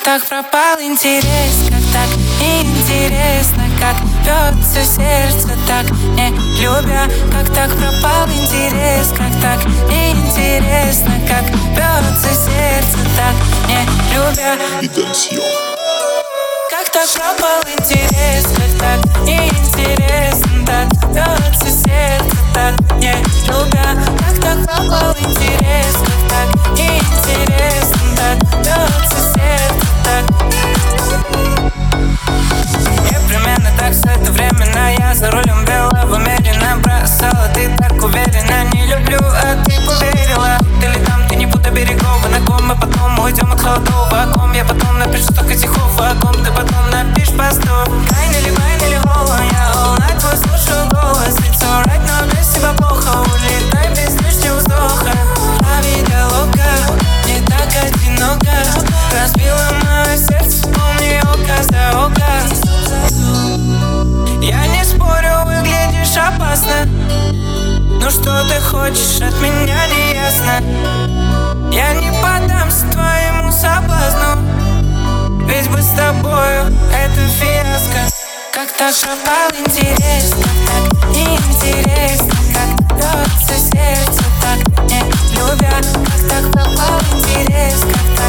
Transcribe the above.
Так пропал интерес, как так неинтересно, как бьется сердце, так не любя. Как так пропал интерес, как так неинтересно, как бьется сердце, так не любя. Как так пропал интерес, как так неинтересно, так бьется сердце, так не любя. Как так пропал интерес, как так неинтересно, так бьется сердце, так. Непременно так все это временно. Я за рулем вела, в умеренно бросала. Ты так уверена, не люблю, а ты поверила. Ты ли там, ты не будто берегов. На ком мы потом уйдем от холодов. О ком я потом напишу столько стихов. О ком ты потом напишешь постов. Вайн или голо, я all night твой слушаю голос. It's alright, но без тебя плохо. Улетай без лишнего вздоха. Лови диалога, не так одиноко. Разбила мое сердце, помни око за око. Я не спорю, выглядишь опасно. Но что ты хочешь от меня, не ясно. Я не поддамся твоему соблазну, ведь быть с тобою это фиаско. Как так пропал интерес, как так неинтересно, как бьется сердце, так не любя. Как так пропал интерес, как